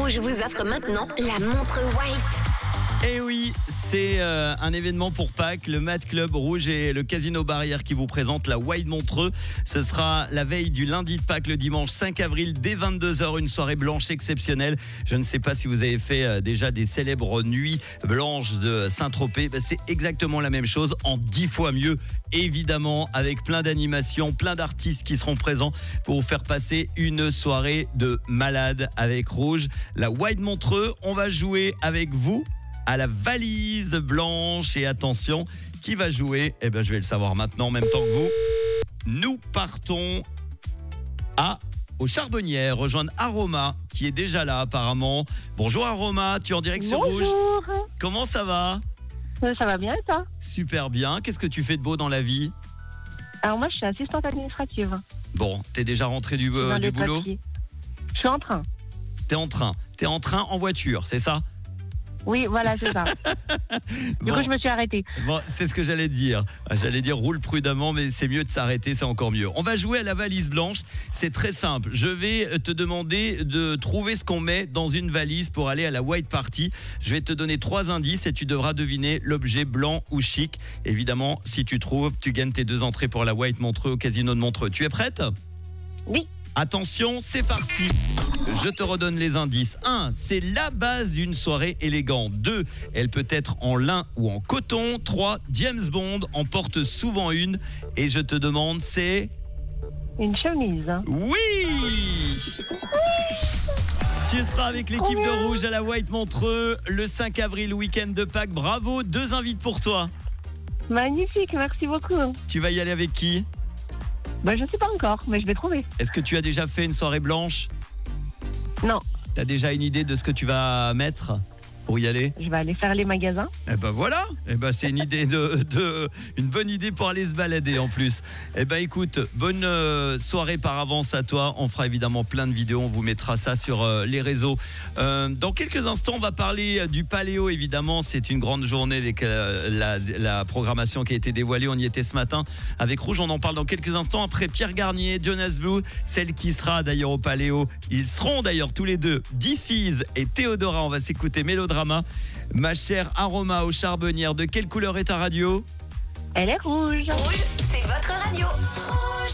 Rouge vous offre maintenant la montre White. Et oui, c'est un événement pour Pâques, le Mad Club Rouge et le Casino Barrière qui vous présentent la White Montreux. Ce sera la veille du lundi de Pâques, le dimanche 5 avril, dès 22h, une soirée blanche exceptionnelle. Je ne sais pas si vous avez fait déjà des célèbres nuits blanches de Saint-Tropez. C'est exactement la même chose, en 10 fois mieux, évidemment, avec plein d'animations, plein d'artistes qui seront présents pour vous faire passer une soirée de malade avec Rouge. La White Montreux, on va jouer avec vous à la valise blanche. Et attention, qui va jouer ? Je vais le savoir maintenant en même temps que vous. Nous partons aux Charbonnières, rejoindre Aroma, qui est déjà là apparemment. Bonjour Aroma, tu es en direct sur Rouge. Bonjour. Comment ça va ? Ça va bien et toi ? Super bien. Qu'est-ce que tu fais de beau dans la vie ? Alors moi je suis assistante administrative. Bon, t'es déjà rentré du Dans les boulot ? papiers. Je suis en train. T'es en train en voiture, c'est ça ? Oui, voilà, c'est ça. Du coup, je me suis arrêtée. Bon, c'est ce que j'allais dire. J'allais dire roule prudemment, mais c'est mieux de s'arrêter, c'est encore mieux. On va jouer à la valise blanche. C'est très simple. Je vais te demander de trouver ce qu'on met dans une valise pour aller à la White Party. Je vais te donner 3 indices et tu devras deviner l'objet blanc ou chic. Évidemment, si tu trouves, tu gagnes tes 2 entrées pour la White Montreux au Casino de Montreux. Tu es prête ? Oui. Attention, c'est parti. Je te redonne les indices. 1, c'est la base d'une soirée élégante. 2, elle peut être en lin ou en coton. 3, James Bond en porte souvent une. Et je te demande, c'est... Une chemise. Oui! Tu seras avec l'équipe de Rouge à la White Montreux le 5 avril, week-end de Pâques. Bravo, 2 invites pour toi. Magnifique, merci beaucoup. Tu vas y aller avec qui ? Je ne sais pas encore, mais je vais trouver. Est-ce que tu as déjà fait une soirée blanche ? Non, T'as déjà une idée de ce que tu vas mettre pour y aller ? je vais aller faire les magasins. Voilà, c'est une idée une bonne idée pour aller se balader en plus. Écoute, bonne soirée par avance à toi. On fera évidemment plein de vidéos, on vous mettra ça sur les réseaux. Dans quelques instants, on va parler du Paléo évidemment. C'est une grande journée avec la programmation qui a été dévoilée. On y était ce matin avec Rouge. On en parle dans quelques instants. Après Pierre Garnier, Jonas Blue, celle qui sera d'ailleurs au Paléo. Ils seront d'ailleurs tous les deux, DC's et Théodora. On va s'écouter Mélodrama. Ma chère Aroma aux Charbonnières, de quelle couleur est ta radio ? Elle est rouge. Rouge, c'est votre radio.